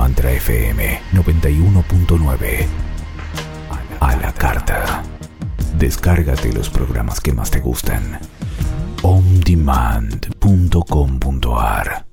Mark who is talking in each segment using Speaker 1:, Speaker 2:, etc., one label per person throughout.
Speaker 1: Mantra FM 91.9. A la carta. Descárgate los programas que más te gustan. ondemand.com.ar.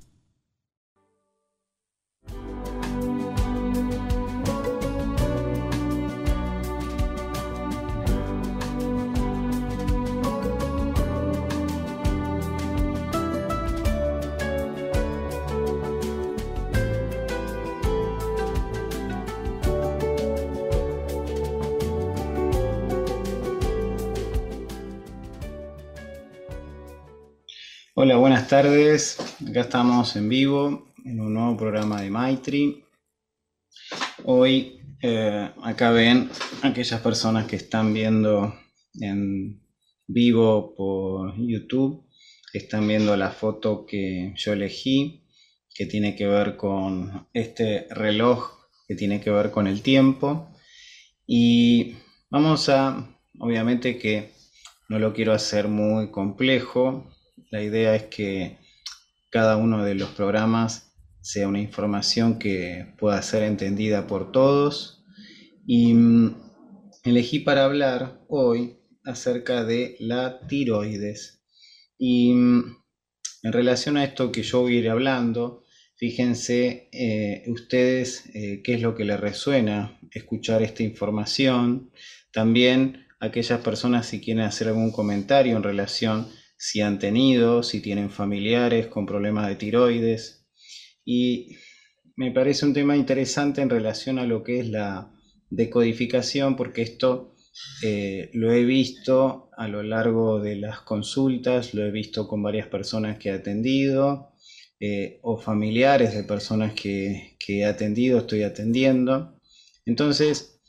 Speaker 2: Hola, buenas tardes. Acá estamos en vivo en un nuevo programa de Maitri. Hoy acá ven aquellas personas que están viendo en vivo por YouTube, están viendo la foto que yo elegí, que tiene que ver con este reloj, que tiene que ver con el tiempo. Y vamos a, obviamente que no lo quiero hacer muy complejo. La idea es que cada uno de los programas sea una información que pueda ser entendida por todos. Y elegí para hablar hoy acerca de la tiroides. Y en relación a esto que yo voy a ir hablando, fíjense ustedes qué es lo que les resuena escuchar esta información. También aquellas personas, si quieren hacer algún comentario en relación si han tenido, si tienen familiares con problemas de tiroides. Y me parece un tema interesante en relación a lo que es la decodificación, porque esto lo he visto a lo largo de las consultas, lo he visto con varias personas que he atendido, o familiares de personas que he atendido, estoy atendiendo. Entonces,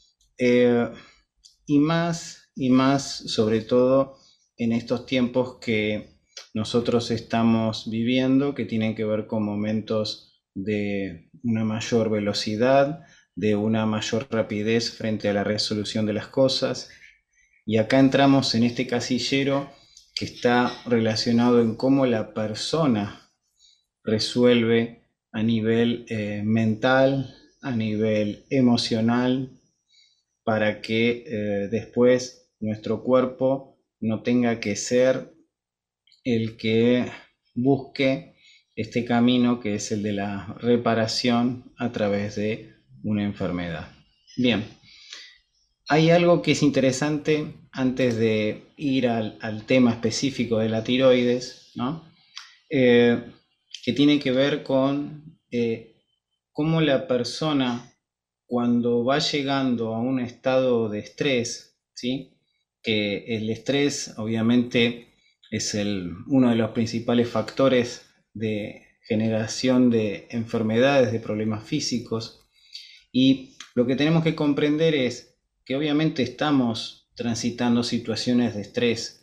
Speaker 2: y más, sobre todo en estos tiempos que nosotros estamos viviendo, que tienen que ver con momentos de una mayor velocidad, de una mayor rapidez frente a la resolución de las cosas. Y acá entramos en este casillero que está relacionado en cómo la persona resuelve a nivel mental, a nivel emocional, para que después nuestro cuerpo no tenga que ser el que busque este camino que es el de la reparación a través de una enfermedad. Bien, hay algo que es interesante antes de ir al tema específico de la tiroides, ¿no? Que tiene que ver con cómo la persona, cuando va llegando a un estado de estrés, ¿sí? Que el estrés obviamente es uno de los principales factores de generación de enfermedades, de problemas físicos. Y lo que tenemos que comprender es que obviamente estamos transitando situaciones de estrés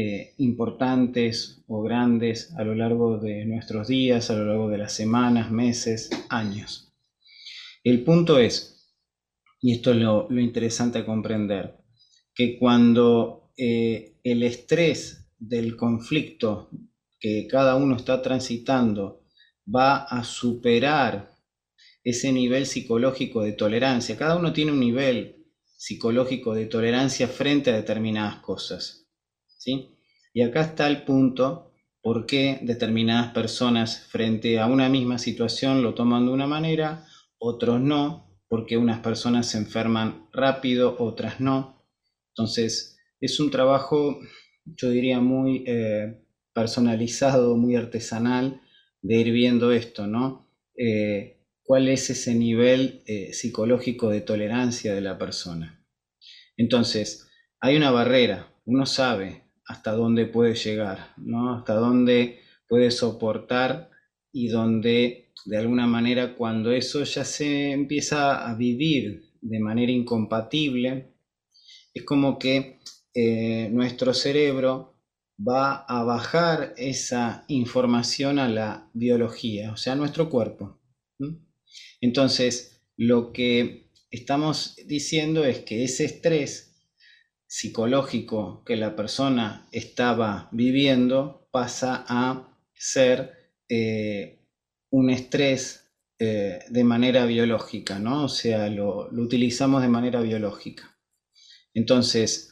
Speaker 2: importantes o grandes a lo largo de nuestros días, a lo largo de las semanas, meses, años. El punto es, y esto es lo interesante a comprender, que cuando el estrés del conflicto que cada uno está transitando va a superar ese nivel psicológico de tolerancia, cada uno tiene un nivel psicológico de tolerancia frente a determinadas cosas, ¿sí? Y acá está el punto por qué determinadas personas frente a una misma situación lo toman de una manera, otros no, porque unas personas se enferman rápido, otras no. Entonces, es un trabajo, yo diría, muy personalizado, muy artesanal, de ir viendo esto, ¿no? ¿Cuál es ese nivel psicológico de tolerancia de la persona? Entonces, hay una barrera, uno sabe hasta dónde puede llegar, ¿no? Hasta dónde puede soportar y dónde, de alguna manera, cuando eso ya se empieza a vivir de manera incompatible, es como que nuestro cerebro va a bajar esa información a la biología, o sea, a nuestro cuerpo. Entonces, lo que estamos diciendo es que ese estrés psicológico que la persona estaba viviendo pasa a ser un estrés de manera biológica, ¿no? O sea, lo utilizamos de manera biológica. Entonces,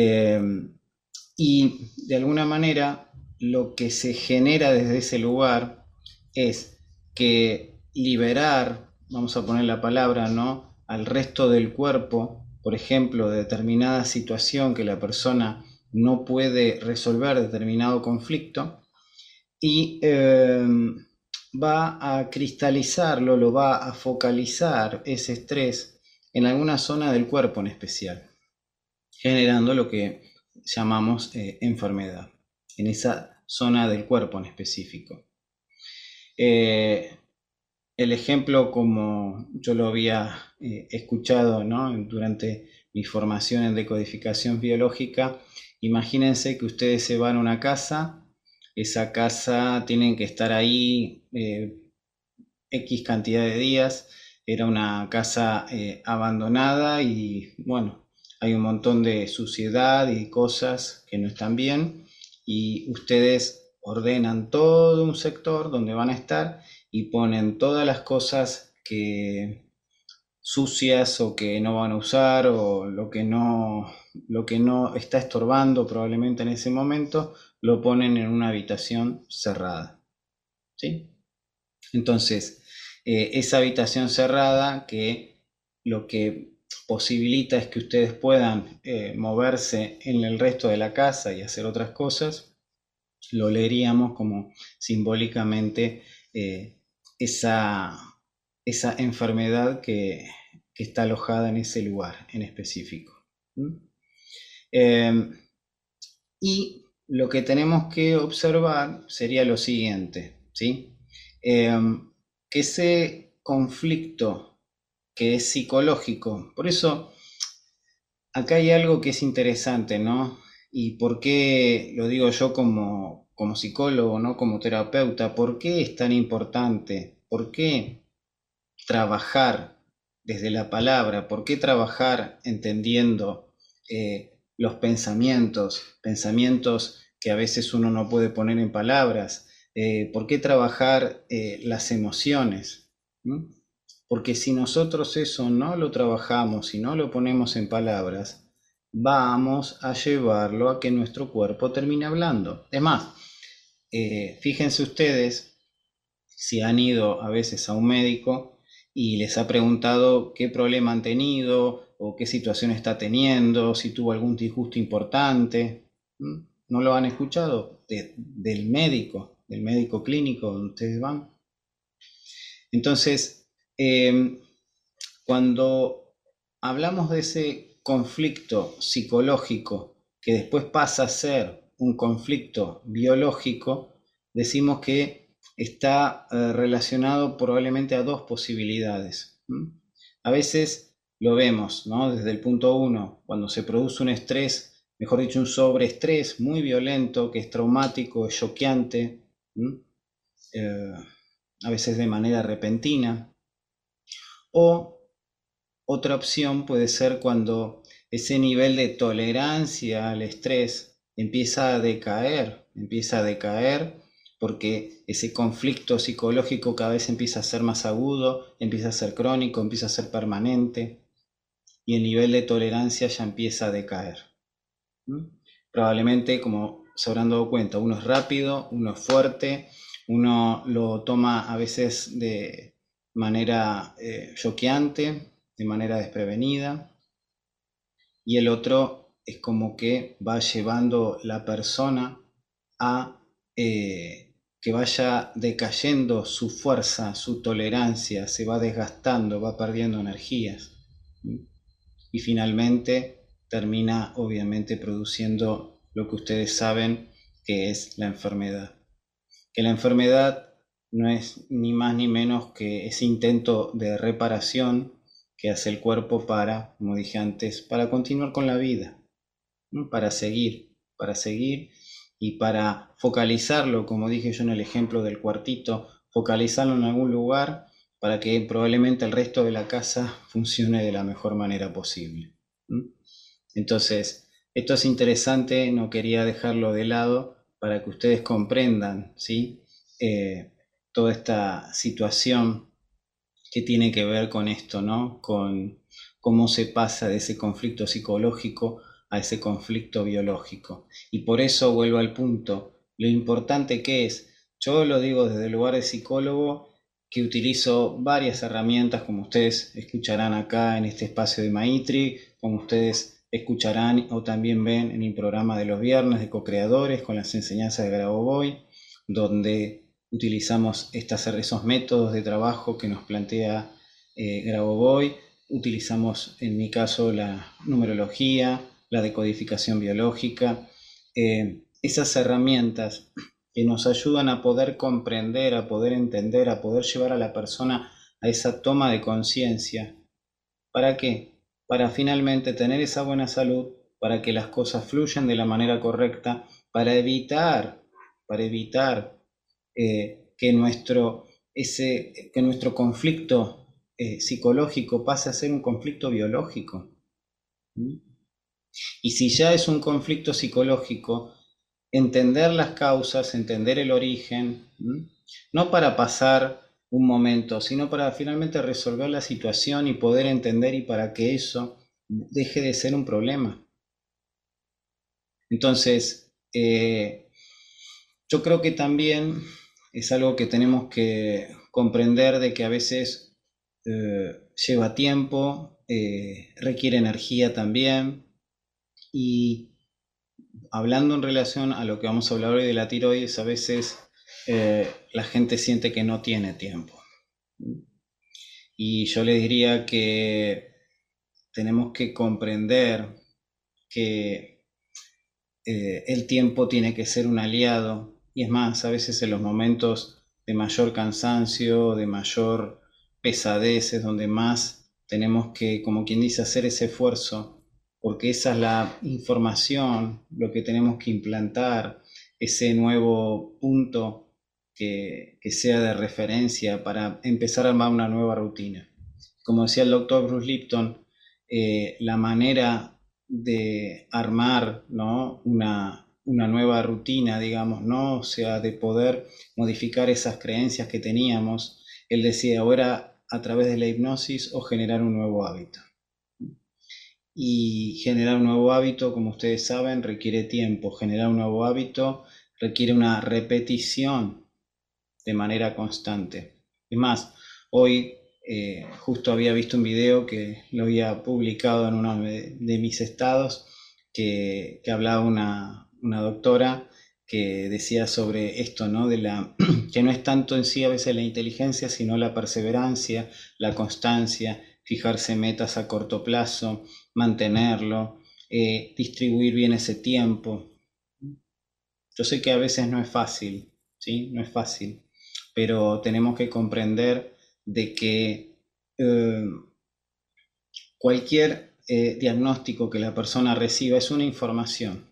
Speaker 2: y de alguna manera lo que se genera desde ese lugar es que liberar, vamos a poner la palabra, ¿no?, al resto del cuerpo, por ejemplo, de determinada situación que la persona no puede resolver determinado conflicto, y va a cristalizarlo, lo va a focalizar ese estrés en alguna zona del cuerpo en especial, generando lo que llamamos enfermedad, en esa zona del cuerpo en específico. El ejemplo, como yo lo había escuchado, ¿no?, durante mi formación en decodificación biológica, imagínense que ustedes se van a una casa, esa casa tienen que estar ahí X cantidad de días, era una casa abandonada y bueno, hay un montón de suciedad y cosas que no están bien, y ustedes ordenan todo un sector donde van a estar y ponen todas las cosas que sucias o que no van a usar, o lo que no está estorbando probablemente en ese momento, lo ponen en una habitación cerrada, ¿sí? Entonces, esa habitación cerrada, que lo que posibilita es que ustedes puedan moverse en el resto de la casa y hacer otras cosas, lo leeríamos como simbólicamente esa enfermedad que está alojada en ese lugar en específico. Y lo que tenemos que observar sería lo siguiente, ¿sí? Que ese conflicto que es psicológico, por eso acá hay algo que es interesante, ¿no? Y por qué lo digo yo como psicólogo, ¿no?, como terapeuta, ¿por qué es tan importante? ¿Por qué trabajar desde la palabra? ¿Por qué trabajar entendiendo los pensamientos que a veces uno no puede poner en palabras? ¿Por qué trabajar las emociones? ¿Mm? Porque si nosotros eso no lo trabajamos y no lo ponemos en palabras, vamos a llevarlo a que nuestro cuerpo termine hablando. Es más, fíjense ustedes si han ido a veces a un médico y les ha preguntado qué problema han tenido o qué situación está teniendo, si tuvo algún disgusto importante. ¿No lo han escuchado? Del médico clínico donde ustedes van. Entonces, cuando hablamos de ese conflicto psicológico que después pasa a ser un conflicto biológico, decimos que está relacionado probablemente a dos posibilidades. A veces lo vemos, ¿no?, desde el punto 1, cuando se produce un estrés, mejor dicho, un sobreestrés muy violento, que es traumático, es choqueante, a veces de manera repentina. O otra opción puede ser cuando ese nivel de tolerancia al estrés empieza a decaer porque ese conflicto psicológico cada vez empieza a ser más agudo, empieza a ser crónico, empieza a ser permanente, y el nivel de tolerancia ya empieza a decaer. Probablemente, como se habrán dado cuenta, uno es rápido, uno es fuerte, uno lo toma a veces de manera choqueante, de manera desprevenida, y el otro es como que va llevando la persona a que vaya decayendo su fuerza, su tolerancia, se va desgastando, va perdiendo energías, y finalmente termina obviamente produciendo lo que ustedes saben que es la enfermedad. Que la enfermedad no es ni más ni menos que ese intento de reparación que hace el cuerpo para, como dije antes, para continuar con la vida, ¿no?, para seguir y para focalizarlo, como dije yo en el ejemplo del cuartito, focalizarlo en algún lugar para que probablemente el resto de la casa funcione de la mejor manera posible. Entonces, esto es interesante, no quería dejarlo de lado para que ustedes comprendan, ¿sí?, toda esta situación que tiene que ver con esto, ¿no? Con cómo se pasa de ese conflicto psicológico a ese conflicto biológico. Y por eso vuelvo al punto, lo importante que es, yo lo digo desde el lugar de psicólogo, que utilizo varias herramientas, como ustedes escucharán acá en este espacio de Maitri, como ustedes escucharán o también ven en mi programa de los viernes de co-creadores con las enseñanzas de Grabovoi, donde utilizamos esos métodos de trabajo que nos plantea Grabovoi. Utilizamos en mi caso la numerología, la decodificación biológica, esas herramientas que nos ayudan a poder comprender, a poder entender, a poder llevar a la persona a esa toma de conciencia. ¿Para qué? Para finalmente tener esa buena salud, para que las cosas fluyan de la manera correcta, para evitar que nuestro conflicto psicológico pase a ser un conflicto biológico. Y si ya es un conflicto psicológico, entender las causas, entender el origen, no para pasar un momento, sino para finalmente resolver la situación y poder entender y para que eso deje de ser un problema. Entonces, yo creo que también es algo que tenemos que comprender de que a veces lleva tiempo, requiere energía también. Y hablando en relación a lo que vamos a hablar hoy de la tiroides, a veces la gente siente que no tiene tiempo. Y yo les diría que tenemos que comprender que el tiempo tiene que ser un aliado. Y es más, a veces en los momentos de mayor cansancio, de mayor pesadez, es donde más tenemos que, como quien dice, hacer ese esfuerzo, porque esa es la información, lo que tenemos que implantar, ese nuevo punto que sea de referencia para empezar a armar una nueva rutina. Como decía el doctor Bruce Lipton, la manera de armar, ¿no?, una nueva rutina, digamos, ¿no? O sea, de poder modificar esas creencias que teníamos. Él decía, o era a través de la hipnosis o generar un nuevo hábito. Y generar un nuevo hábito, como ustedes saben, requiere tiempo. Generar un nuevo hábito requiere una repetición de manera constante. Es más, hoy justo había visto un video que lo había publicado en uno de mis estados, que hablaba una doctora que decía sobre esto, ¿no? Que no es tanto en sí a veces la inteligencia, sino la perseverancia, la constancia, fijarse metas a corto plazo, mantenerlo, distribuir bien ese tiempo. Yo sé que a veces no es fácil, ¿sí? No es fácil, pero tenemos que comprender de que cualquier diagnóstico que la persona reciba es una información,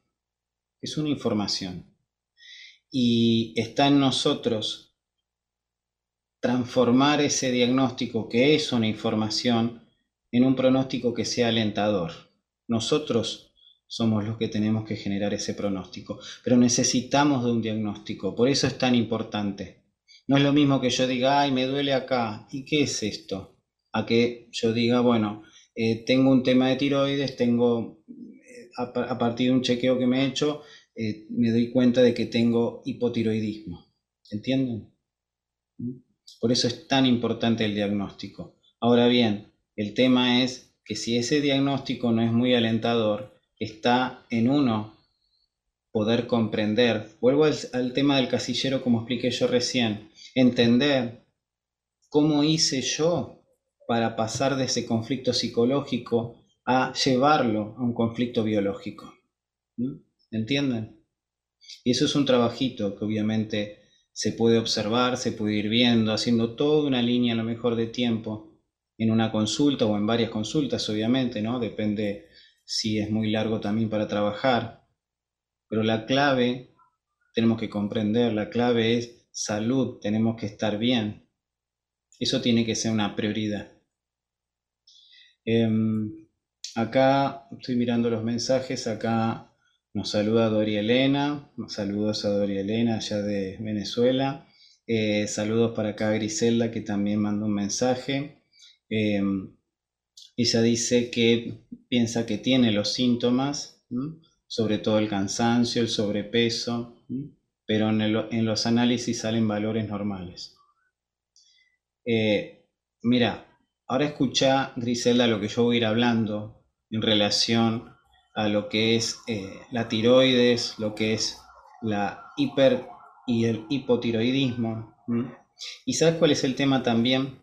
Speaker 2: y está en nosotros transformar ese diagnóstico que es una información en un pronóstico que sea alentador. Nosotros somos los que tenemos que generar ese pronóstico, pero necesitamos de un diagnóstico, por eso es tan importante. No es lo mismo que yo diga, ay, me duele acá, ¿y qué es esto? A que yo diga, bueno, tengo un tema de tiroides, a partir de un chequeo que me he hecho, me doy cuenta de que tengo hipotiroidismo. ¿Entienden? Por eso es tan importante el diagnóstico. Ahora bien, el tema es que si ese diagnóstico no es muy alentador, está en uno poder comprender. Vuelvo al tema del casillero, como expliqué yo recién. Entender cómo hice yo para pasar de ese conflicto psicológico a llevarlo a un conflicto biológico. ¿Entienden? Y eso es un trabajito que obviamente se puede observar, se puede ir viendo, haciendo toda una línea a lo mejor de tiempo en una consulta o en varias consultas, obviamente, ¿no? Depende si es muy largo también para trabajar. Pero la clave, tenemos que comprender, la clave es salud, tenemos que estar bien. Eso tiene que ser una prioridad. Acá estoy mirando los mensajes, acá nos saluda Doria Elena, saludos a Doria Elena allá de Venezuela. Saludos para acá a Griselda, que también mandó un mensaje. Ella dice que piensa que tiene los síntomas, sobre todo el cansancio, el sobrepeso, pero en los análisis salen valores normales. Mira, ahora escucha, Griselda, lo que yo voy a ir hablando en relación a lo que es la tiroides, lo que es la hiper y el hipotiroidismo. ¿Y sabes cuál es el tema también?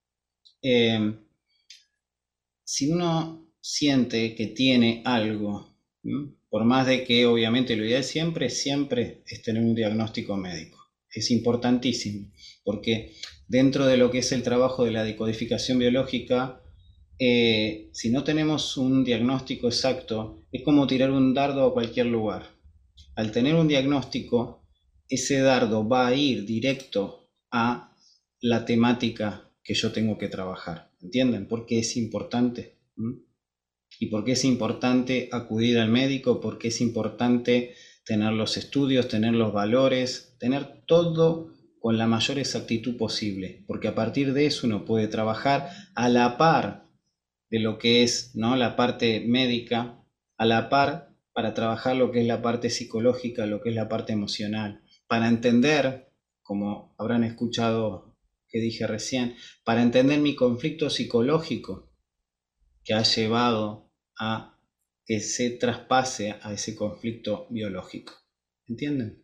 Speaker 2: Si uno siente que tiene algo, por más de que obviamente lo ideal siempre es tener un diagnóstico médico. Es importantísimo, porque dentro de lo que es el trabajo de la decodificación biológica, si no tenemos un diagnóstico exacto, es como tirar un dardo a cualquier lugar. Al tener un diagnóstico, ese dardo va a ir directo a la temática que yo tengo que trabajar. ¿Entienden? ¿Por qué es importante? ¿Y por qué es importante acudir al médico? ¿Por qué es importante tener los estudios, tener los valores, tener todo con la mayor exactitud posible? Porque a partir de eso uno puede trabajar a la par de lo que es, ¿no?, la parte médica, a la par para trabajar lo que es la parte psicológica, lo que es la parte emocional, para entender, como habrán escuchado que dije recién, para entender mi conflicto psicológico que ha llevado a que se traspase a ese conflicto biológico. ¿Entienden?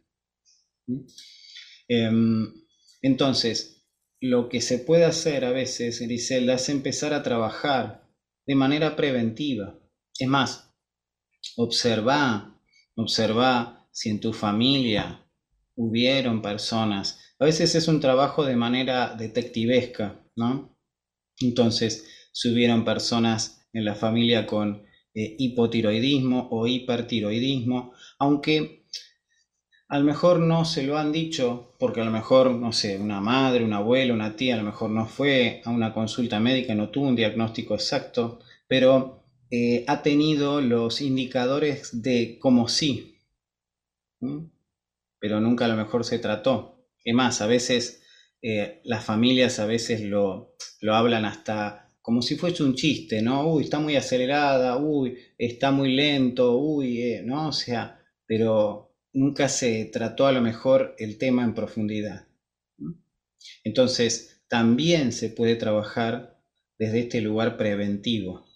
Speaker 2: Entonces, lo que se puede hacer a veces, Griselda, es empezar a trabajar de manera preventiva. Es más, observa si en tu familia hubieron personas. A veces es un trabajo de manera detectivesca, ¿no? Entonces, si hubieron personas en la familia con hipotiroidismo o hipertiroidismo, aunque a lo mejor no se lo han dicho, porque a lo mejor, no sé, una madre, una abuela, una tía, a lo mejor no fue a una consulta médica, no tuvo un diagnóstico exacto, pero ha tenido los indicadores de como sí, pero nunca a lo mejor se trató. Es más, a veces las familias a veces lo hablan hasta como si fuese un chiste, ¿no? Uy, está muy acelerada, uy, está muy lento, uy, ¿no? O sea, pero nunca se trató a lo mejor el tema en profundidad. Entonces, también se puede trabajar desde este lugar preventivo.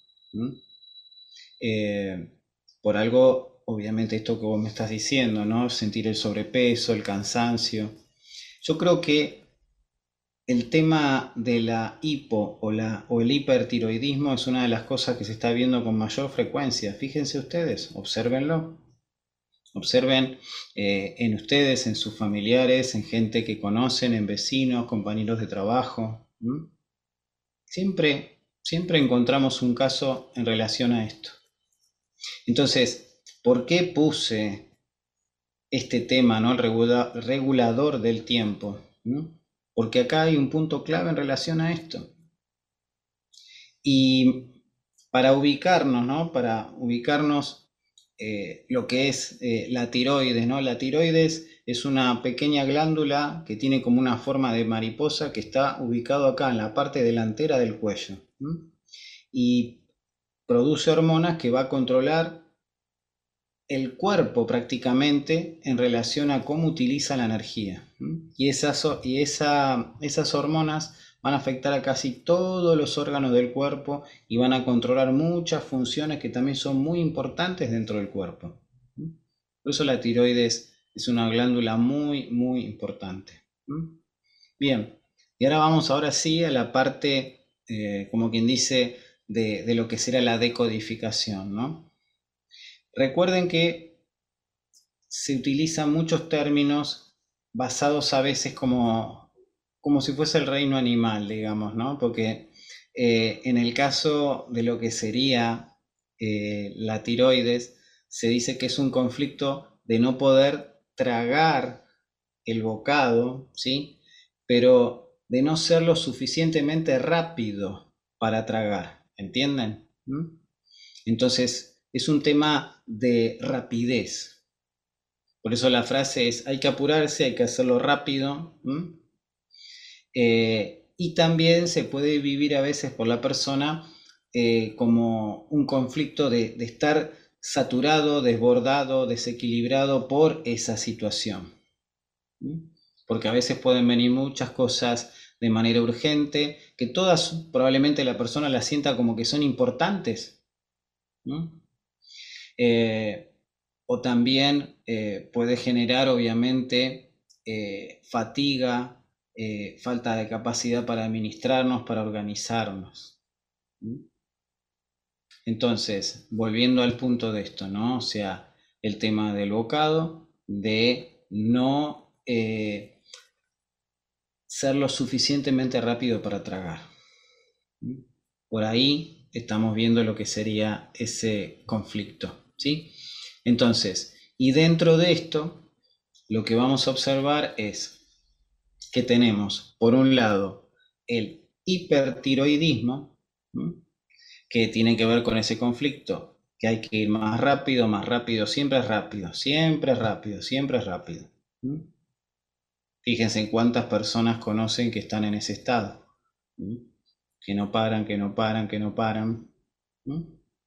Speaker 2: Por algo, obviamente, esto que vos me estás diciendo, ¿no? Sentir el sobrepeso, el cansancio. Yo creo que el tema de la hipo o el hipertiroidismo es una de las cosas que se está viendo con mayor frecuencia. Fíjense ustedes, obsérvenlo. Observen en ustedes, en sus familiares, en gente que conocen, en vecinos, compañeros de trabajo. Siempre encontramos un caso en relación a esto. Entonces, ¿por qué puse este tema, ¿no?, el regulador del tiempo? Porque acá hay un punto clave en relación a esto. Y para ubicarnos, ¿no?, lo que es la tiroides, ¿no? La tiroides es una pequeña glándula que tiene como una forma de mariposa que está ubicado acá en la parte delantera del cuello. Y produce hormonas que va a controlar el cuerpo prácticamente en relación a cómo utiliza la energía. Y esas hormonas van a afectar a casi todos los órganos del cuerpo y van a controlar muchas funciones que también son muy importantes dentro del cuerpo. Por eso la tiroides es una glándula muy, muy importante. Bien, y ahora sí a la parte, como quien dice, de lo que será la decodificación, ¿no? Recuerden que se utilizan muchos términos basados a veces como si fuese el reino animal, digamos, ¿no? Porque en el caso de lo que sería la tiroides, se dice que es un conflicto de no poder tragar el bocado, ¿sí? Pero de no ser lo suficientemente rápido para tragar, ¿entienden? Entonces, es un tema de rapidez. Por eso la frase es, hay que apurarse, hay que hacerlo rápido, Y también se puede vivir a veces por la persona como un conflicto de estar saturado, desbordado, desequilibrado por esa situación. ¿Mm? Porque a veces pueden venir muchas cosas de manera urgente, que todas probablemente la persona las sienta como que son importantes. ¿No? Eh, o también puede generar obviamente fatiga, falta de capacidad para administrarnos, para organizarnos. ¿Mm? Entonces, volviendo al punto de esto, ¿no? O sea, el tema del bocado, de no ser lo suficientemente rápido para tragar. ¿Mm? Por ahí estamos viendo lo que sería ese conflicto, ¿sí? Entonces, y dentro de esto, lo que vamos a observar es que tenemos, por un lado, el hipertiroidismo, ¿m? Que tiene que ver con ese conflicto, que hay que ir más rápido, siempre es rápido, siempre es rápido, siempre es rápido. ¿M? Fíjense en cuántas personas conocen que están en ese estado, ¿m? Que no paran, que no paran, que no paran. ¿M?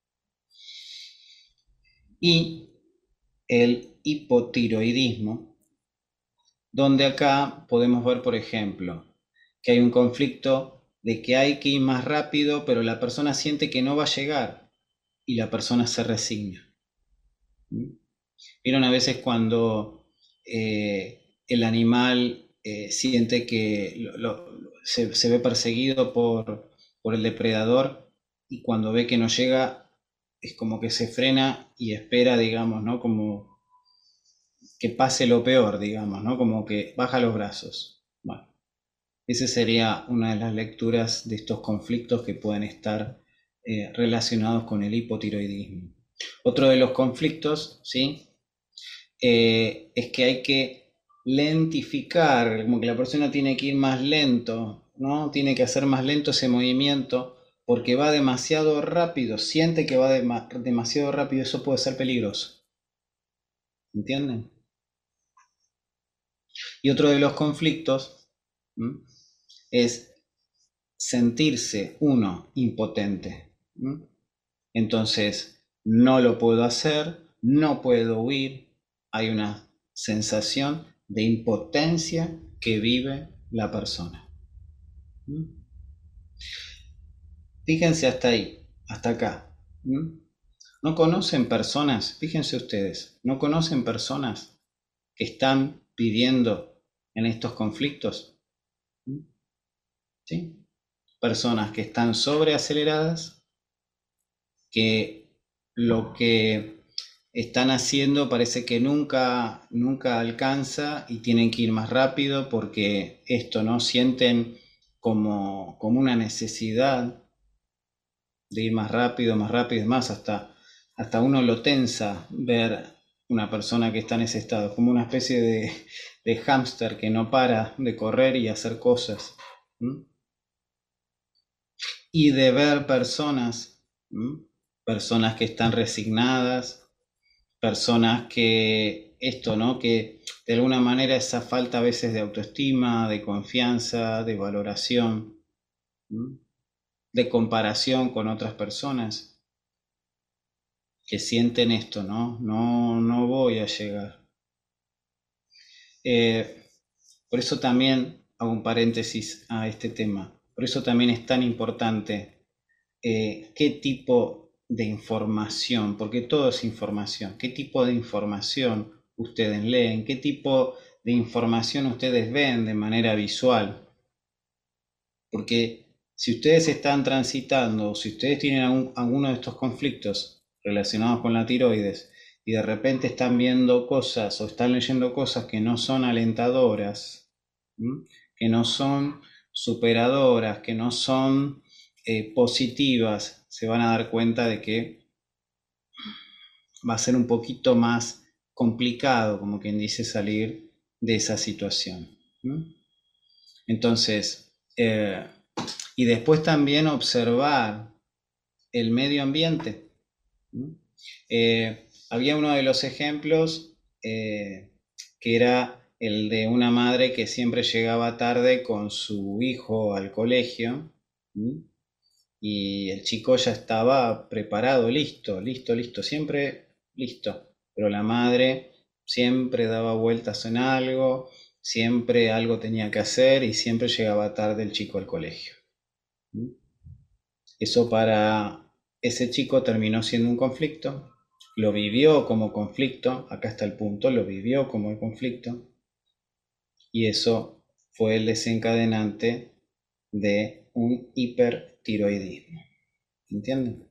Speaker 2: Y el hipotiroidismo, donde acá podemos ver, por ejemplo, que hay un conflicto de que hay que ir más rápido, pero la persona siente que no va a llegar y la persona se resigna. ¿Mm? Vieron a veces cuando el animal siente que se ve perseguido por el depredador y cuando ve que no llega es como que se frena y espera, digamos, ¿no? Como que pase lo peor, digamos, ¿no? Como que baja los brazos. Bueno, esa sería una de las lecturas de estos conflictos que pueden estar relacionados con el hipotiroidismo. Otro de los conflictos, ¿sí? Es que hay que lentificar, como que la persona tiene que ir más lento, ¿no? Tiene que hacer más lento ese movimiento porque va demasiado rápido, siente que va demasiado rápido, eso puede ser peligroso. ¿Entienden? Y otro de los conflictos, ¿m? Es sentirse uno impotente. ¿M? Entonces, no lo puedo hacer, no puedo huir, hay una sensación de impotencia que vive la persona. ¿M? Fíjense hasta ahí, hasta acá. ¿M? ¿No conocen personas, fíjense ustedes, no conocen personas que están pidiendo en estos conflictos? ¿M? ¿Sí? Personas que están sobreaceleradas, que lo que están haciendo parece que nunca alcanza y tienen que ir más rápido porque esto, ¿no? Sienten como una necesidad de ir más rápido, es más, hasta uno lo tensa ver una persona que está en ese estado, como una especie de hámster que no para de correr y hacer cosas. ¿M? Y de ver personas, ¿m? Personas que están resignadas, personas que esto, ¿no? Que de alguna manera esa falta a veces de autoestima, de confianza, de valoración, ¿m? De comparación con otras personas, que sienten esto, ¿no? No voy a llegar. Eh, por eso también hago un paréntesis a este tema. Por eso también es tan importante qué tipo de información, porque todo es información, qué tipo de información ustedes leen, qué tipo de información ustedes ven de manera visual. Porque si ustedes están transitando, o si ustedes tienen alguno de estos conflictos relacionados con la tiroides, y de repente están viendo cosas o están leyendo cosas que no son alentadoras, ¿m? Que no son superadoras, que no son positivas, se van a dar cuenta de que va a ser un poquito más complicado, como quien dice, salir de esa situación. ¿M? Entonces, y después también observar el medio ambiente. Había uno de los ejemplos que era el de una madre que siempre llegaba tarde con su hijo al colegio, ¿sí? Y el chico ya estaba preparado, listo, siempre listo. Pero la madre siempre daba vueltas en algo, siempre algo tenía que hacer y siempre llegaba tarde el chico al colegio. Eso para ese chico terminó siendo un conflicto, lo vivió como conflicto, acá está el punto, lo vivió como conflicto, y eso fue el desencadenante de un hipertiroidismo. ¿Entienden?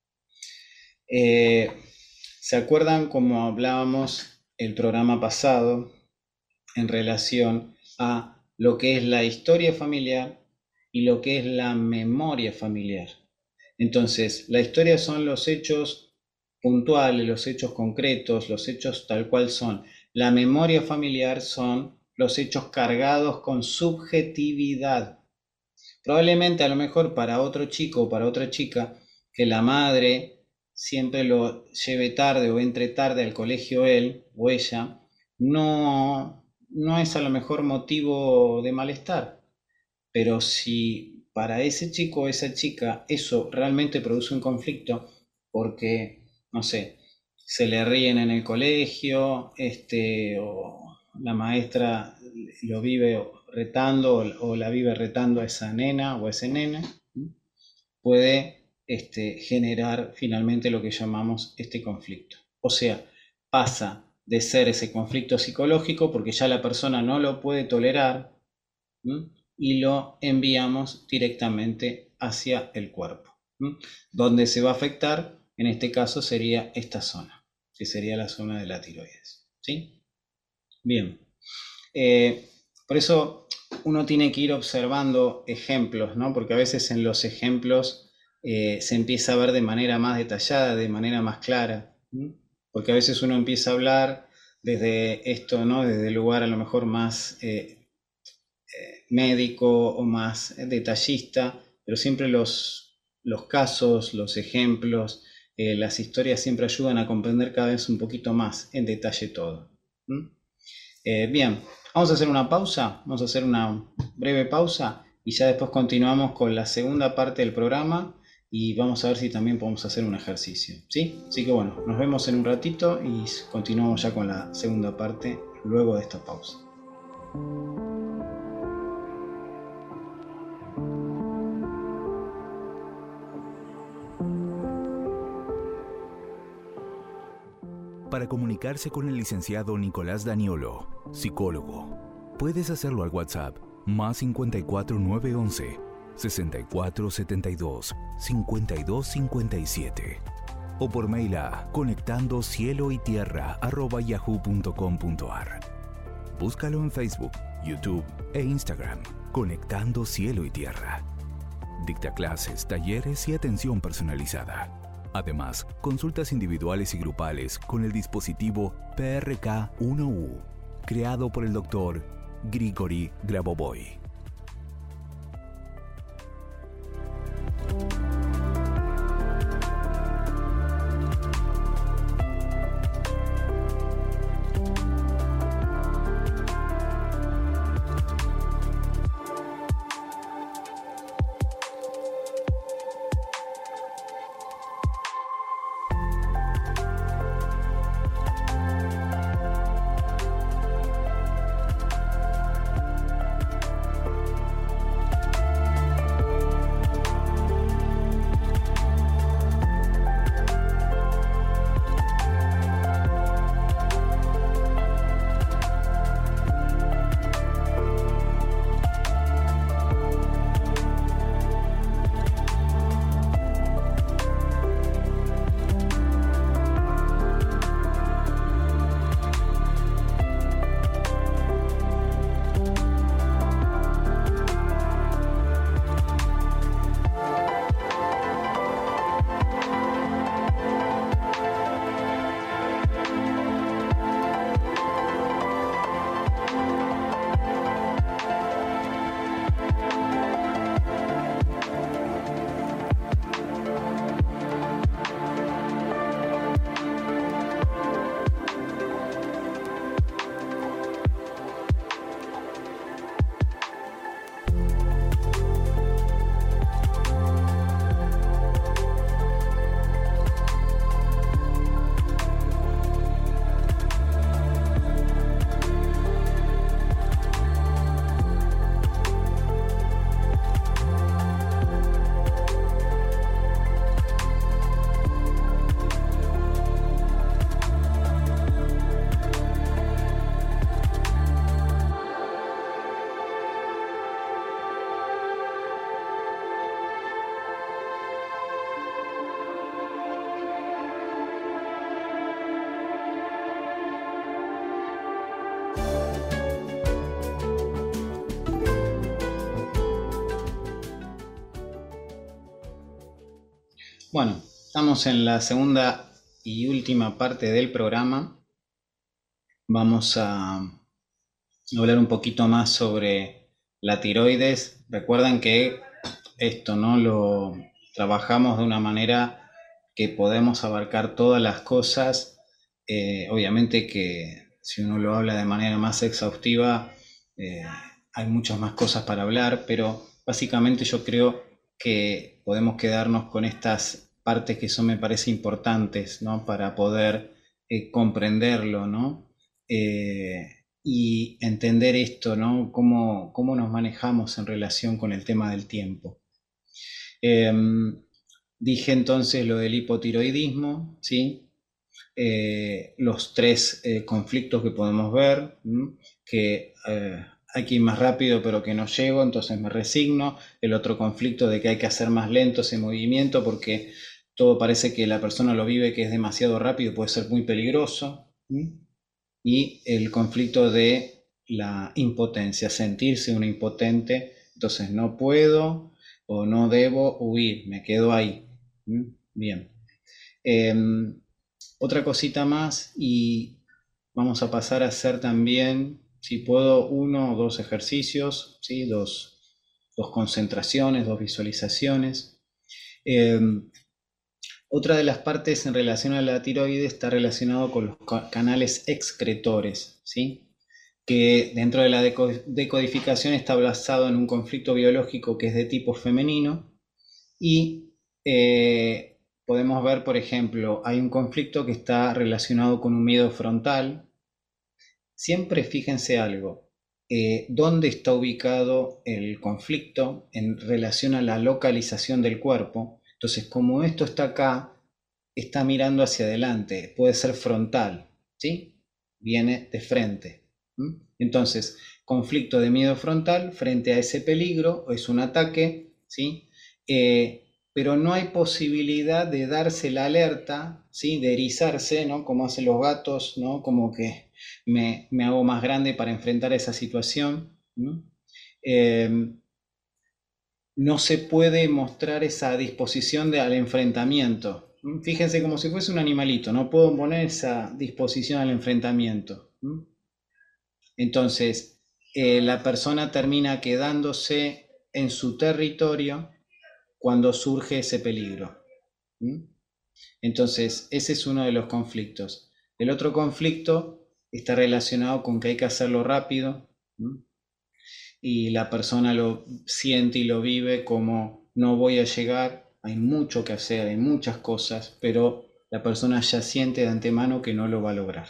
Speaker 2: ¿Se acuerdan cómo hablábamos el programa pasado en relación a lo que es la historia familiar y lo que es la memoria familiar? Entonces, la historia son los hechos puntuales, los hechos concretos, los hechos tal cual son. La memoria familiar son los hechos cargados con subjetividad. Probablemente a lo mejor para otro chico o para otra chica que la madre siempre lo lleve tarde o entre tarde al colegio él o ella, no es a lo mejor motivo de malestar. Pero si para ese chico o esa chica eso realmente produce un conflicto porque, no sé, se le ríen en el colegio, o la maestra lo vive retando o la vive retando a esa nena o a ese nene, puede generar finalmente lo que llamamos este conflicto. O sea, pasa de ser ese conflicto psicológico porque ya la persona no lo puede tolerar, y lo enviamos directamente hacia el cuerpo. Donde se va a afectar, en este caso, sería esta zona, que sería la zona de la tiroides. ¿Sí? Bien. Por eso uno tiene que ir observando ejemplos, ¿no? Porque a veces en los ejemplos se empieza a ver de manera más detallada, de manera más clara. Porque a veces uno empieza a hablar desde esto, ¿no? Desde el lugar a lo mejor más médico o más detallista, pero siempre los casos, los ejemplos, las historias siempre ayudan a comprender cada vez un poquito más en detalle todo. Bien, vamos a hacer una pausa, vamos a hacer una breve pausa y ya después continuamos con la segunda parte del programa y vamos a ver si también podemos hacer un ejercicio, ¿sí? Así que bueno, nos vemos en un ratito y continuamos ya con la segunda parte luego de esta pausa.
Speaker 1: Para comunicarse con el licenciado Nicolás Daniolo, psicólogo, puedes hacerlo al WhatsApp más 54 911 64 72 52 57 o por mail a conectandocieloytierra@yahoo.com.ar. Búscalo en Facebook, YouTube e Instagram, Conectando Cielo y Tierra. Dicta clases, talleres y atención personalizada. Además, consultas individuales y grupales con el dispositivo PRK-1U, creado por el Dr. Grigori Grabovoi.
Speaker 2: Bueno, estamos en la segunda y última parte del programa. Vamos a hablar un poquito más sobre la tiroides. Recuerden que esto no lo trabajamos de una manera que podemos abarcar todas las cosas. Obviamente que si uno lo habla de manera más exhaustiva, eh, hay muchas más cosas para hablar, pero básicamente yo creo que podemos quedarnos con estas partes que son, me parece, importantes, ¿no? Para poder comprenderlo, ¿no? Y entender esto, ¿no? Cómo nos manejamos en relación con el tema del tiempo. Eh, Dije entonces lo del hipotiroidismo, ¿sí? Los tres conflictos que podemos ver, que hay que ir más rápido pero que no llego, entonces me resigno. El otro conflicto de que hay que hacer más lento ese movimiento porque todo parece que la persona lo vive que es demasiado rápido, puede ser muy peligroso. Y el conflicto de la impotencia, sentirse un impotente, entonces no puedo o no debo huir, me quedo ahí. Bien. Eh, Otra cosita más y vamos a pasar a hacer también, si puedo, 1 o 2 ejercicios, ¿sí? dos concentraciones, 2 visualizaciones. Eh, Otra de las partes en relación a la tiroides está relacionado con los canales excretores, ¿sí? Que dentro de la decodificación está basado en un conflicto biológico que es de tipo femenino y podemos ver, por ejemplo, hay un conflicto que está relacionado con un miedo frontal. Siempre fíjense algo, dónde está ubicado el conflicto en relación a la localización del cuerpo. Entonces, como esto está acá, está mirando hacia adelante, puede ser frontal, ¿sí? Viene de frente. Entonces, conflicto de miedo frontal frente a ese peligro, es un ataque, ¿sí? Pero no hay posibilidad de darse la alerta, ¿sí? De erizarse, ¿no? Como hacen los gatos, ¿no? Como que me hago más grande para enfrentar esa situación. No se puede mostrar esa disposición al enfrentamiento. Fíjense como si fuese un animalito, no puedo poner esa disposición al enfrentamiento. Entonces, la persona termina quedándose en su territorio cuando surge ese peligro. Entonces, ese es uno de los conflictos. El otro conflicto está relacionado con que hay que hacerlo rápido y la persona lo siente y lo vive como no voy a llegar, hay mucho que hacer, hay muchas cosas, pero la persona ya siente de antemano que no lo va a lograr.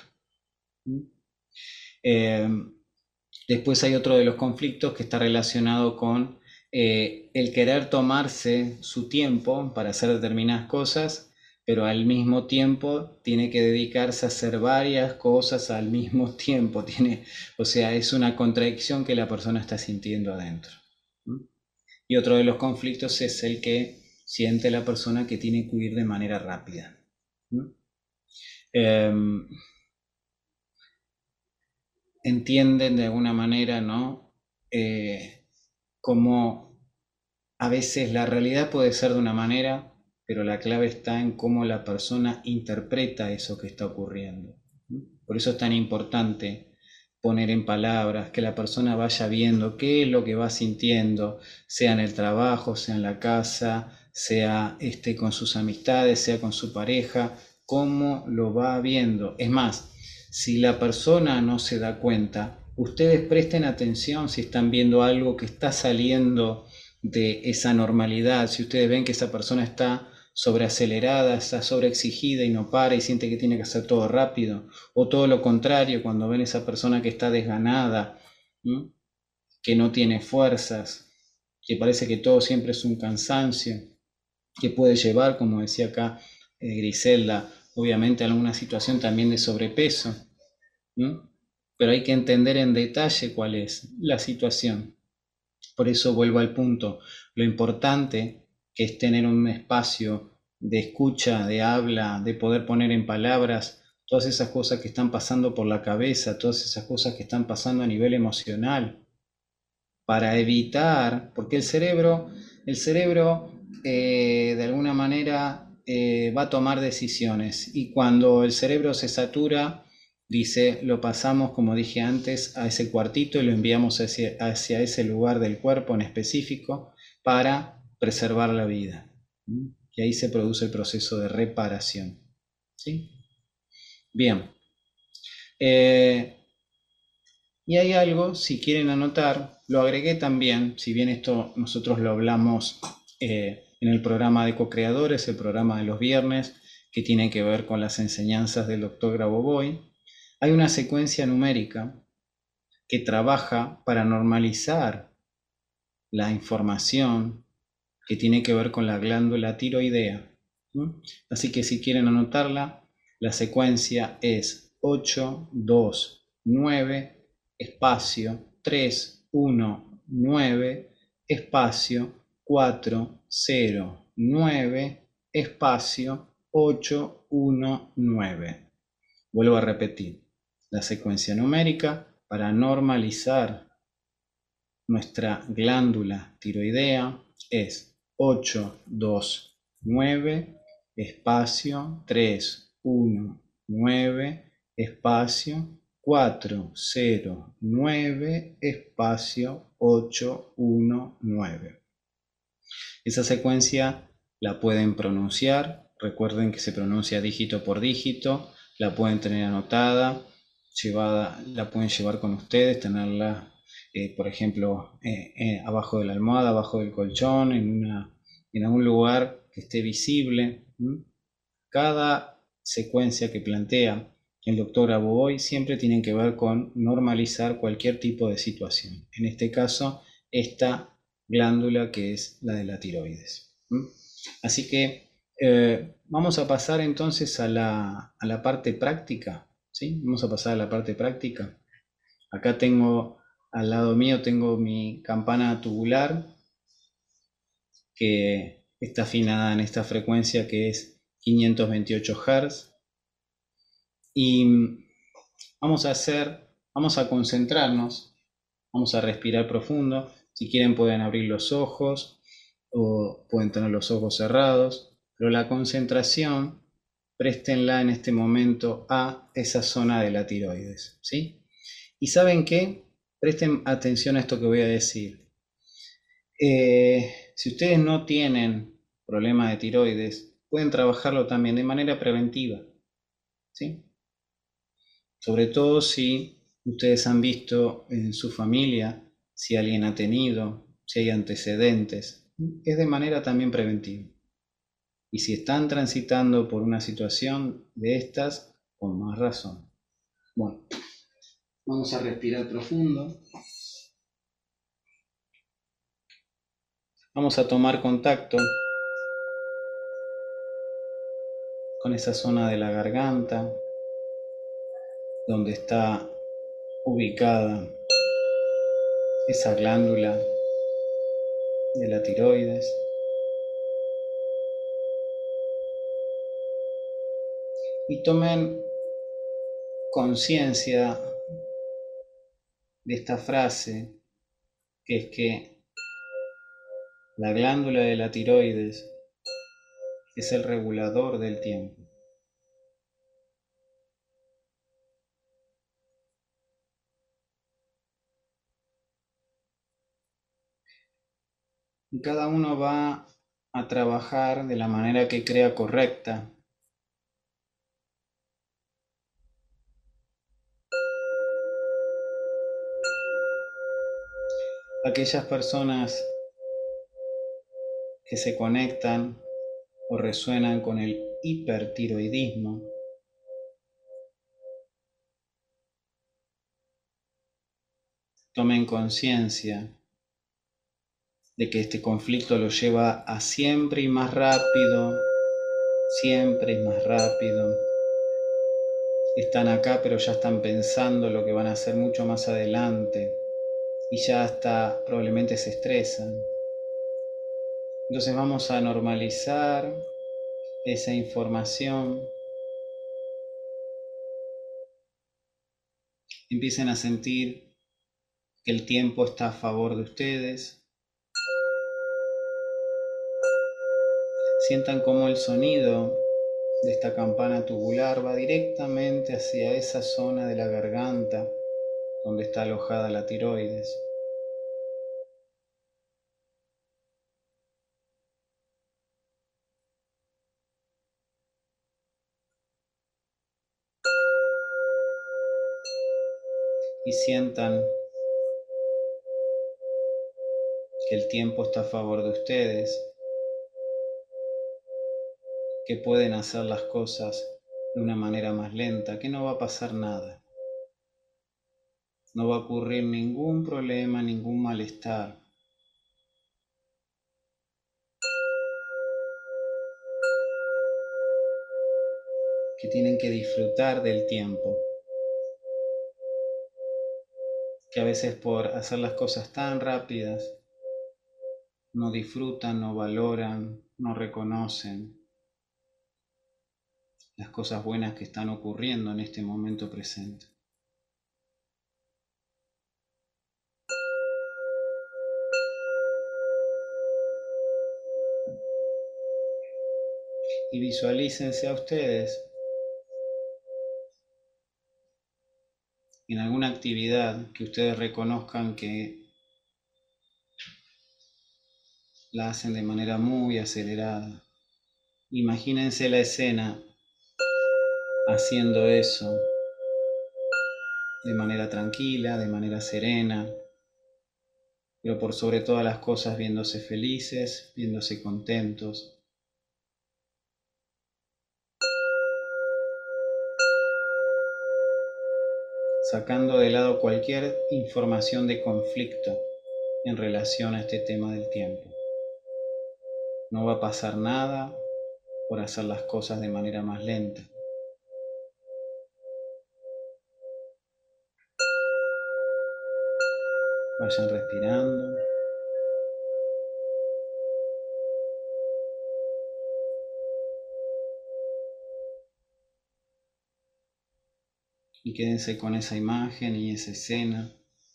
Speaker 2: Después hay otro de los conflictos que está relacionado con el querer tomarse su tiempo para hacer determinadas cosas, pero al mismo tiempo tiene que dedicarse a hacer varias cosas al mismo tiempo. O sea, es una contradicción que la persona está sintiendo adentro. Y otro de los conflictos es el que siente la persona que tiene que huir de manera rápida. Entienden de alguna manera, ¿no? Como a veces la realidad puede ser de una manera, pero la clave está en cómo la persona interpreta eso que está ocurriendo. Por eso es tan importante poner en palabras, que la persona vaya viendo qué es lo que va sintiendo, sea en el trabajo, sea en la casa, sea con sus amistades, sea con su pareja, cómo lo va viendo. Es más, si la persona no se da cuenta, ustedes presten atención si están viendo algo que está saliendo de esa normalidad, si ustedes ven que esa persona está sobreacelerada, está sobreexigida y no para y siente que tiene que hacer todo rápido, o todo lo contrario, cuando ven esa persona que está desganada, que no tiene fuerzas, que parece que todo siempre es un cansancio, que puede llevar, como decía acá Griselda, obviamente a alguna situación también de sobrepeso, pero hay que entender en detalle cuál es la situación. Por eso vuelvo al punto, lo importante que es tener un espacio de escucha, de habla, de poder poner en palabras todas esas cosas que están pasando por la cabeza, todas esas cosas que están pasando a nivel emocional, para evitar, porque el cerebro de alguna manera va a tomar decisiones y cuando el cerebro se satura, dice, lo pasamos, como dije antes, a ese cuartito y lo enviamos hacia ese lugar del cuerpo en específico para preservar la vida. Y ahí se produce el proceso de reparación. ¿Sí? Bien. Y hay algo, si quieren anotar, lo agregué también, si bien esto nosotros lo hablamos en el programa de co-creadores, el programa de los viernes, que tiene que ver con las enseñanzas del Dr. Grabovoi, hay una secuencia numérica que trabaja para normalizar la información que tiene que ver con la glándula tiroidea. Así que si quieren anotarla, la secuencia es 8, 2, 9, espacio, 3, 1, 9, espacio, 4, 0, 9, espacio, 8, 1, 9. Vuelvo a repetir, la secuencia numérica para normalizar nuestra glándula tiroidea es 8, 2, 9, espacio, 3, 1, 9, espacio, 4, 0, 9, espacio, 8, 1, 9. Esa secuencia la pueden pronunciar, recuerden que se pronuncia dígito por dígito, la pueden tener anotada, la pueden llevar con ustedes, tenerla por ejemplo, abajo de la almohada, abajo del colchón, en algún lugar que esté visible. Cada secuencia que plantea el doctor Grabovoi siempre tiene que ver con normalizar cualquier tipo de situación. En este caso, esta glándula que es la de la tiroides. Así que vamos a pasar entonces a la parte práctica. ¿Sí? Vamos a pasar a la parte práctica. Acá tengo... Al lado mío tengo mi campana tubular que está afinada en esta frecuencia que es 528 Hz. Y vamos a concentrarnos, vamos a respirar profundo. Si quieren pueden abrir los ojos o pueden tener los ojos cerrados, pero la concentración préstenla en este momento a esa zona de la tiroides, ¿sí? ¿Y saben qué? Presten atención a esto que voy a decir. Si ustedes no tienen problema de tiroides, pueden trabajarlo también de manera preventiva, ¿sí? Sobre todo si ustedes han visto en su familia, si alguien ha tenido, si hay antecedentes, es de manera también preventiva. Y si están transitando por una situación de estas, con más razón. Bueno, vamos a respirar profundo. Vamos a tomar contacto con esa zona de la garganta, donde está ubicada esa glándula de la tiroides. Y tomen conciencia de esta frase, que es que la glándula de la tiroides es el regulador del tiempo. Y cada uno va a trabajar de la manera que crea correcta. Aquellas personas que se conectan o resuenan con el hipertiroidismo tomen conciencia de que este conflicto lo lleva a siempre y más rápido, siempre y más rápido. Están acá, pero ya están pensando lo que van a hacer mucho más adelante y ya hasta probablemente se estresan. Entonces vamos a normalizar esa información. Empiecen a sentir que el tiempo está a favor de ustedes. Sientan cómo el sonido de esta campana tubular va directamente hacia esa zona de la garganta donde está alojada la tiroides. Y sientan que el tiempo está a favor de ustedes, que pueden hacer las cosas de una manera más lenta, que no va a pasar nada. No va a ocurrir ningún problema, ningún malestar. Que tienen que disfrutar del tiempo. Que a veces por hacer las cosas tan rápidas no disfrutan, no valoran, no reconocen las cosas buenas que están ocurriendo en este momento presente. Y visualícense a ustedes en alguna actividad que ustedes reconozcan que la hacen de manera muy acelerada. Imagínense la escena haciendo eso de manera tranquila, de manera serena, pero por sobre todas las cosas viéndose felices, viéndose contentos. Sacando de lado cualquier información de conflicto en relación a este tema del tiempo. No va a pasar nada por hacer las cosas de manera más lenta. Vayan respirando. Y quédense con esa imagen y esa escena.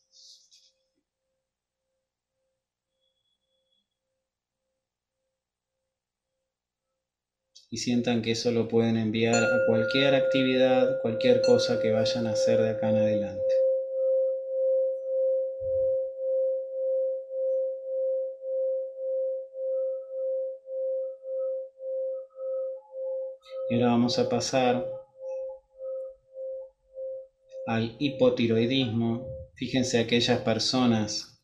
Speaker 2: Y sientan que eso lo pueden enviar a cualquier actividad, cualquier cosa que vayan a hacer de acá en adelante. Y ahora vamos a pasar al hipotiroidismo. Fíjense aquellas personas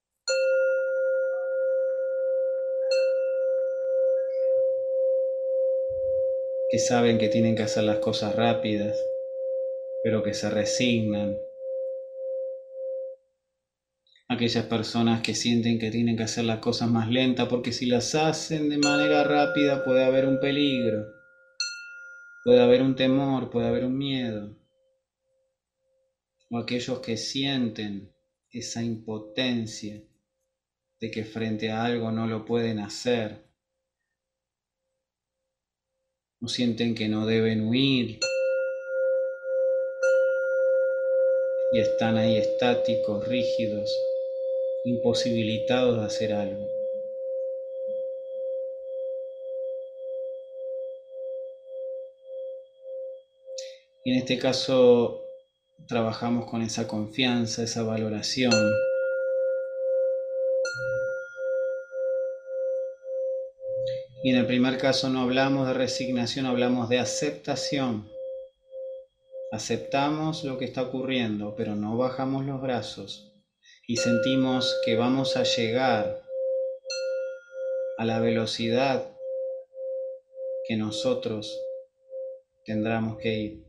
Speaker 2: que saben que tienen que hacer las cosas rápidas, pero que se resignan. Aquellas personas que sienten que tienen que hacer las cosas más lentas porque si las hacen de manera rápida puede haber un peligro, puede haber un temor, puede haber un miedo. O aquellos que sienten esa impotencia de que frente a algo no lo pueden hacer, o sienten que no deben huir y están ahí estáticos, rígidos, imposibilitados de hacer algo. Y en este caso trabajamos con esa confianza, esa valoración. Y en el primer caso no hablamos de resignación, hablamos de aceptación. Aceptamos lo que está ocurriendo, pero no bajamos los brazos y sentimos que vamos a llegar a la velocidad que nosotros tendremos que ir.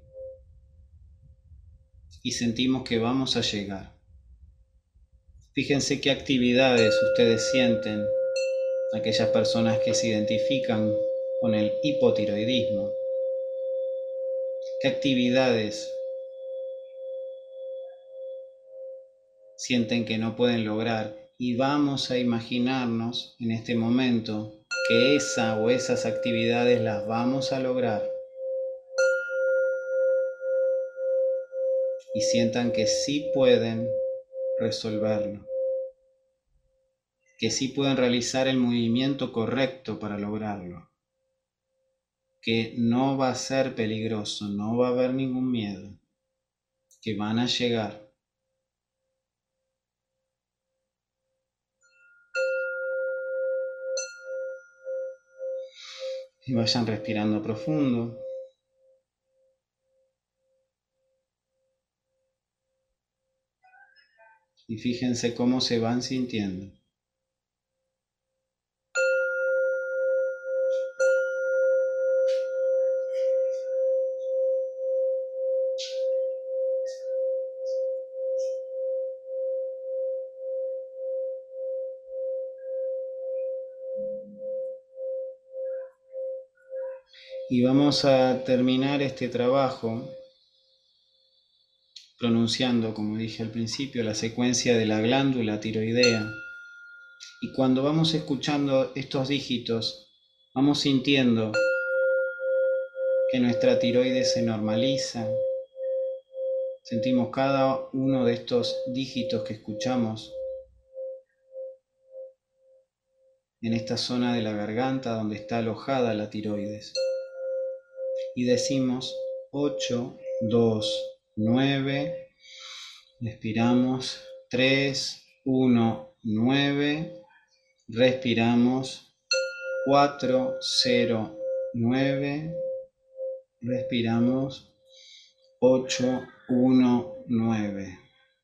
Speaker 2: Y sentimos que vamos a llegar. Fíjense qué actividades ustedes sienten, aquellas personas que se identifican con el hipotiroidismo. ¿Qué actividades sienten que no pueden lograr? Y vamos a imaginarnos en este momento que esa o esas actividades las vamos a lograr. Y sientan que sí pueden resolverlo, que sí pueden realizar el movimiento correcto para lograrlo. que no va a ser peligroso, no va a haber ningún miedo, que van a llegar. Y vayan respirando profundo. Y fíjense cómo se van sintiendo. Y vamos a terminar este trabajo pronunciando, como dije al principio, la secuencia de la glándula tiroidea. Y cuando vamos escuchando estos dígitos, vamos sintiendo que nuestra tiroides se normaliza. Sentimos cada uno de estos dígitos que escuchamos en esta zona de la garganta donde está alojada la tiroides. Y decimos 8, 2, 9, respiramos 3, 1, 9, respiramos 4, 0, 9, respiramos 8, 1, 9.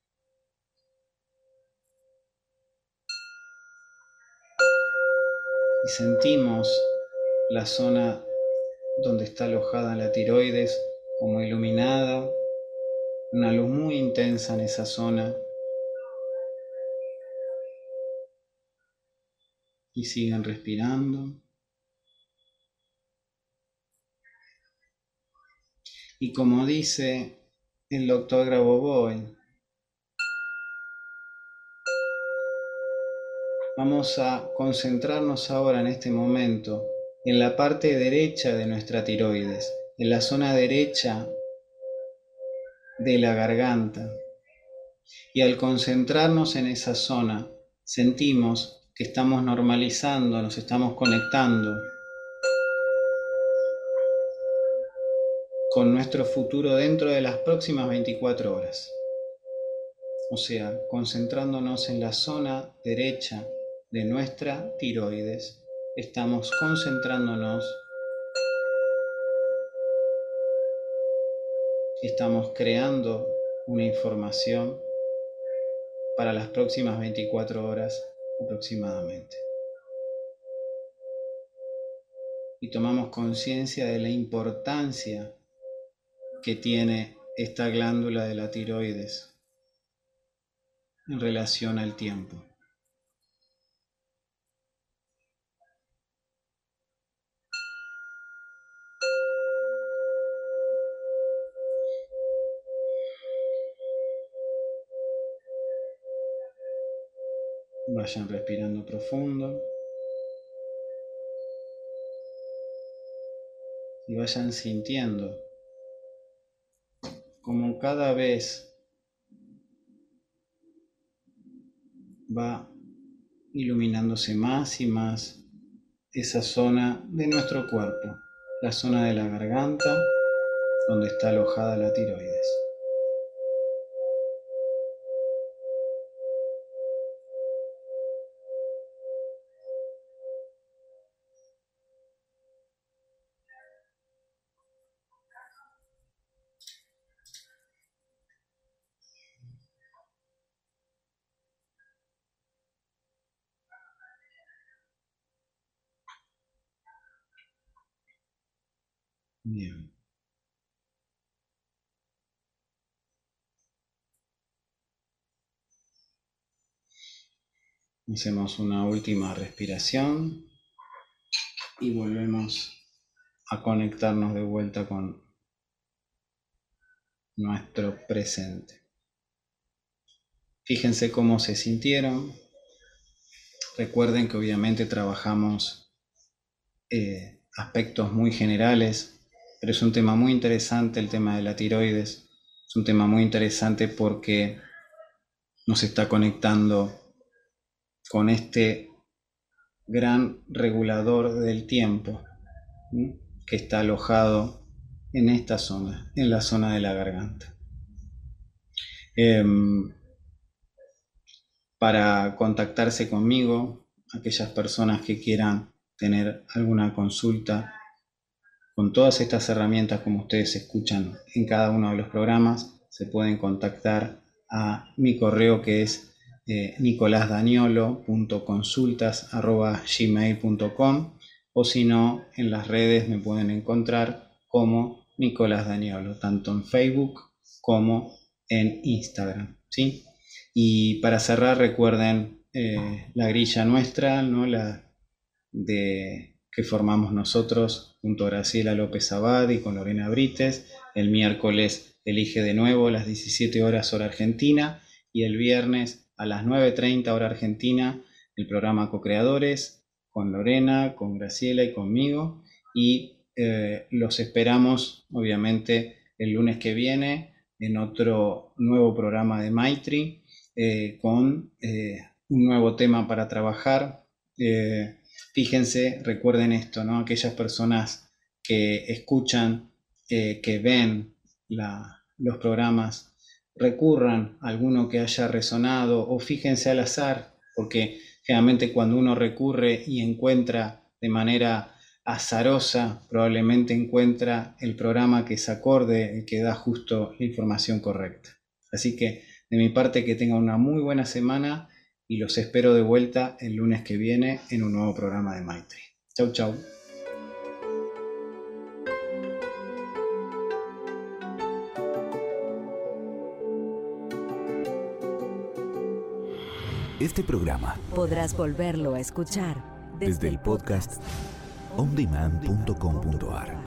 Speaker 2: Y sentimos la zona donde está alojada la tiroides como iluminada, una luz muy intensa en esa zona. Y siguen respirando. Y como dice el doctor Grabovoi, vamos a concentrarnos ahora en este momento en la parte derecha de nuestra tiroides, en la zona derecha de la garganta. Y al concentrarnos en esa zona, sentimos que estamos normalizando, nos estamos conectando con nuestro futuro dentro de las próximas 24 horas. O sea, concentrándonos en la zona derecha de nuestra tiroides, estamos concentrándonos, estamos creando una información para las próximas 24 horas aproximadamente. Y tomamos conciencia de la importancia que tiene esta glándula de la tiroides en relación al tiempo. Vayan respirando profundo y vayan sintiendo como cada vez va iluminándose más y más esa zona de nuestro cuerpo, la zona de la garganta donde está alojada la tiroides. Bien. Hacemos una última respiración y volvemos a conectarnos de vuelta con nuestro presente. Fíjense cómo se sintieron. Recuerden que obviamente trabajamos aspectos muy generales, pero es un tema muy interesante el tema de la tiroides. Es un tema muy interesante porque nos está conectando con este gran regulador del tiempo. que está alojado en esta zona, en la zona de la garganta. Para contactarse conmigo, aquellas personas que quieran tener alguna consulta con todas estas herramientas, como ustedes escuchan en cada uno de los programas, se pueden contactar a mi correo, que es nicolasdaniolo.consultas@gmail.com, o si no, en las redes me pueden encontrar como Nicolás Daniolo, tanto en Facebook como en Instagram, ¿sí? Y para cerrar, recuerden la grilla nuestra, ¿no? Que formamos nosotros junto a Graciela López Abad y con Lorena Brites. El miércoles elige de nuevo a las 17 horas hora argentina, y el viernes a las 9:30 hora argentina el programa Co-Creadores con Lorena, con Graciela y conmigo. Y los esperamos obviamente el lunes que viene en otro nuevo programa de Maitri, con un nuevo tema para trabajar. Fíjense, recuerden esto, ¿no? Aquellas personas que escuchan, que ven los programas, recurran a alguno que haya resonado, o fíjense al azar, porque generalmente cuando uno recurre y encuentra de manera azarosa, probablemente encuentra el programa que es acorde, el que da justo la información correcta. Así que de mi parte, que tengan una muy buena semana y los espero de vuelta el lunes que viene en un nuevo programa de Maitri. Chau, chau.
Speaker 1: Este programa
Speaker 3: podrás volverlo a escuchar
Speaker 1: desde el podcast ondemand.com.ar.